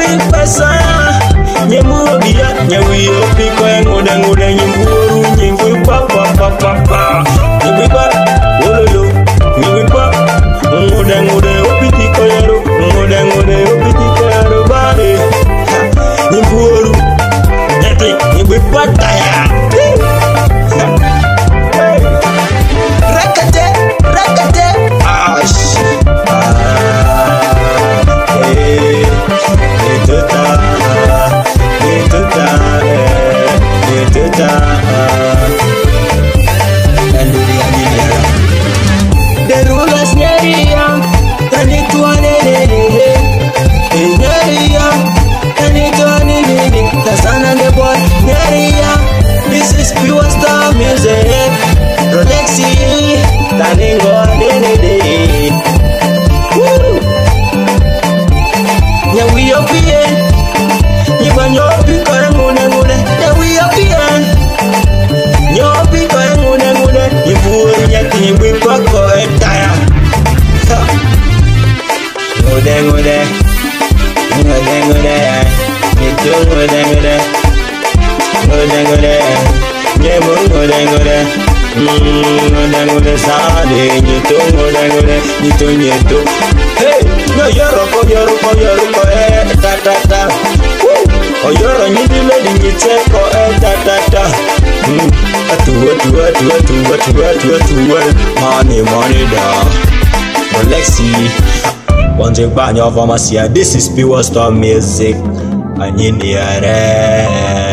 big pesa nyemu bia nyewi opi ko ngude ngude nyemburu nyembu pa pa pa pa pa nyewi pa ololo nyewi pa ngude ngude opi ko yaro ngude ngude opi ko yaro bale nyemburu nyeti nyewi pa taya rakate rakate ash the rulers neria tani tuane neria tani tuane Tasana the boy neria. This is pure star music. Rolexi tani ngone nya we up here. Nyopi kore ngune ngune. Nya we up here. Nyopi kore ngune ngune. Nyiburi nyati nyibui pako etaya. Ngune ngune. Ngune ngune. Nyitu ngune ngune. Ngune ngune. Nyebu ngune ngune. Ngune ngune sade. Nyitu ngune ngune. Nyitu nyitu. Hey, no yoroko ta ta ta. Oyoro nyidile di nyiteko ta ta ta. Atuwa. Money da. Rolexi. One bang your pharmacy. This is pure star music. Anyiniare.